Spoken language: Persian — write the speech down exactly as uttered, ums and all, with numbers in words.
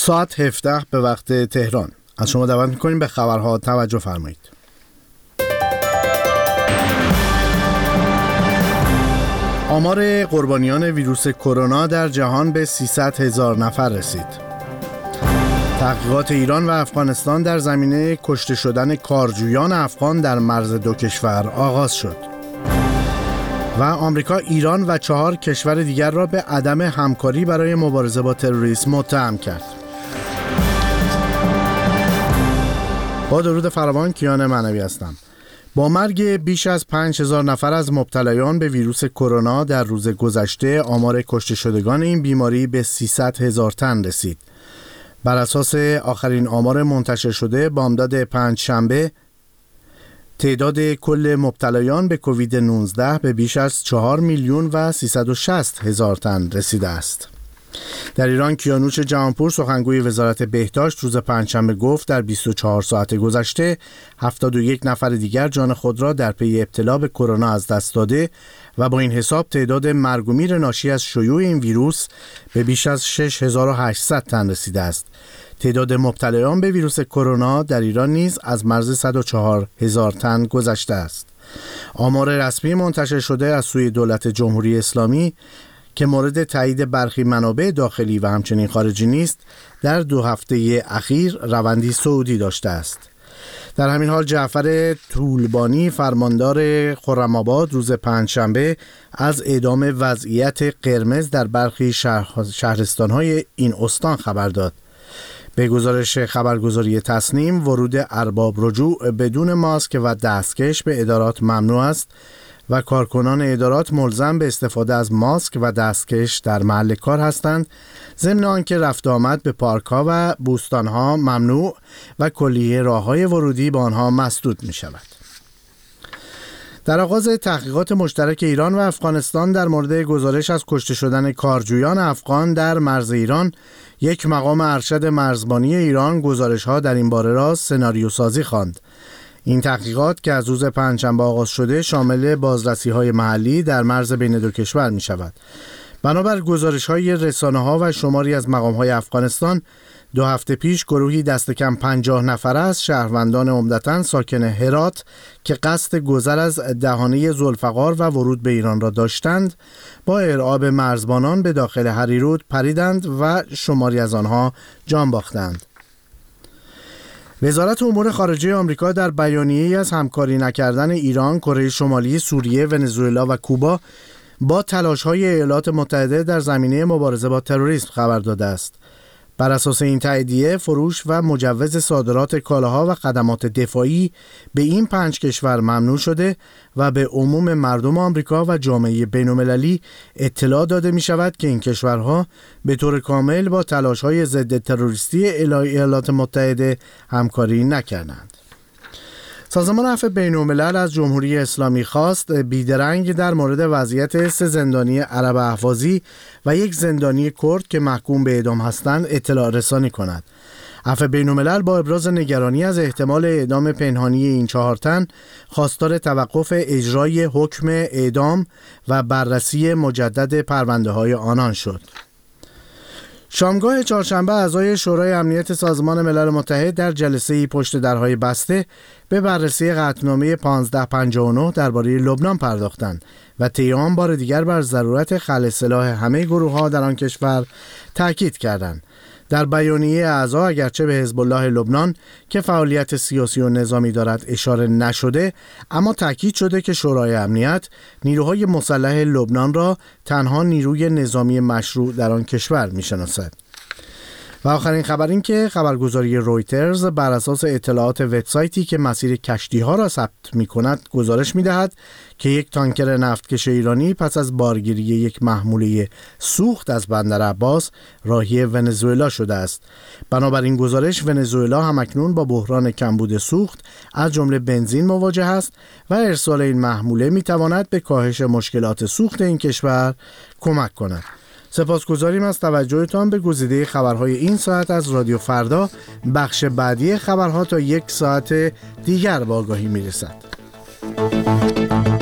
ساعت هفده به وقت تهران. از شما دعوت می‌کنیم به خبرها توجه فرمایید. آمار قربانیان ویروس کرونا در جهان به سیصد هزار نفر رسید. تحقیقات ایران و افغانستان در زمینه کشته شدن کارجویان افغان در مرز دو کشور آغاز شد. و آمریکا ایران و چهار کشور دیگر را به عدم همکاری برای مبارزه با تروریسم متهم کرد. با درود فراوان، کیان معنوی هستم. با مرگ بیش از پنج هزار نفر از مبتلایان به ویروس کرونا در روز گذشته، آمار کشته شدگان این بیماری به سیصد هزار تن رسید. بر اساس آخرین آمار منتشر شده بامداد پنجشنبه، تعداد کل مبتلایان به کووید نوزده به بیش از چهار میلیون و سیصد و شصت هزار تن رسیده است. در ایران کیانوش جهانپور، سخنگوی وزارت بهداشت، روز پنجشنبه گفت در بیست و چهار ساعت گذشته هفتاد و یک نفر دیگر جان خود را در پی ابتلا به کرونا از دست داده و با این حساب تعداد مرگ و میر ناشی از شیوع این ویروس به بیش از شش هزار و هشتصد تن رسیده است. تعداد مبتلایان به ویروس کرونا در ایران نیز از مرز صد و چهار هزار تن گذشته است. آمار رسمی منتشر شده از سوی دولت جمهوری اسلامی که مورد تایید برخی منابع داخلی و همچنین خارجی نیست، در دو هفته اخیر روندی صعودی داشته است. در همین حال جعفر طولبانی، فرماندار خرم‌آباد، روز پنجشنبه از اعدام وضعیت قرمز در برخی شهر شهرستان‌های این استان خبر داد. به گزارش خبرگزاری تصنیم، ورود ارباب رجوع بدون ماسک و دستکش به ادارات ممنوع است و کارکنان ادارات ملزم به استفاده از ماسک و دستکش در محل کار هستند، ضمن آنکه رفت آمد به پارک‌ها و بوستان‌ها ممنوع و کلیه راه‌های ورودی به آنها مسدود می‌شود. در آغاز تحقیقات مشترک ایران و افغانستان در مورد گزارش از کشته شدن کارجویان افغان در مرز ایران، یک مقام ارشد مرزبانی ایران گزارش‌ها در این باره را سناریو سازی خواند. این تحقیقات که از روز پنجشنبه آغاز شده شامل بازرسی‌های محلی در مرز بین دو کشور می شود. بنابر گزارش‌های رسانه‌ها و شماری از مقام‌های افغانستان، دو هفته پیش گروهی دست کم پنجاه نفره از شهروندان عمدتاً ساکن هرات که قصد گذر از دهانه ذوالفقار و ورود به ایران را داشتند، با ارعاب مرزبانان به داخل هریرود پریدند و شماری از آنها جان باختند. وزارت امور خارجه آمریکا در بیانیه‌ای از همکاری نکردن ایران، کره شمالی، سوریه، ونزوئلا و کوبا با تلاش‌های ایالات متحده در زمینه مبارزه با تروریسم خبر داده است. بر اساس این تاییدیه، فروش و مجوز صادرات کالاها و خدمات دفاعی به این پنج کشور ممنوع شده و به عموم مردم آمریکا و جامعه بین‌المللی اطلاع داده می شود که این کشورها به طور کامل با تلاش‌های ضد تروریستی ایالات متحده همکاری نکردند. سازمان عفو بین‌الملل از جمهوری اسلامی خواست بیدرنگ در مورد وضعیت سه زندانی عرب اهوازی و یک زندانی کرد که محکوم به اعدام هستند اطلاع رسانی کند. عفو بین‌الملل با ابراز نگرانی از احتمال اعدام پنهانی این چهار تن، خواستار توقف اجرای حکم اعدام و بررسی مجدد پرونده‌های آنان شد. شامگاه چهارشنبه اعضای شورای امنیت سازمان ملل متحد در جلسه‌ای پشت درهای بسته به بررسی قطعنامه پانزده پنجاه و نه درباره لبنان پرداختند و طی آن بار دیگر بر ضرورت خلع سلاح همه گروه‌ها در آن کشور تاکید کردند. در بیانیه اعضا اگرچه به حزب الله لبنان که فعالیت سیاسی و نظامی دارد اشاره نشده، اما تاکید شده که شورای امنیت نیروهای مسلح لبنان را تنها نیروی نظامی مشروع در آن کشور می‌شناسد. و آخرین خبر این که خبرگزاری رویترز بر اساس اطلاعات وبسایتی که مسیر کشتی‌ها را ثبت می‌کند گزارش می‌دهد که یک تانکر نفتکش ایرانی پس از بارگیری یک محموله سوخت از بندر عباس راهی ونزوئلا شده است. بنابراین گزارش، ونزوئلا همکنون با بحران کمبود سوخت از جمله بنزین مواجه است و ارسال این محموله می‌تواند به کاهش مشکلات سوخت این کشور کمک کند. سپاسگزاریم از توجهتان به گزیده خبرهای این ساعت از رادیو فردا. بخش بعدی خبرها تا یک ساعت دیگر به آگاهی میرسد.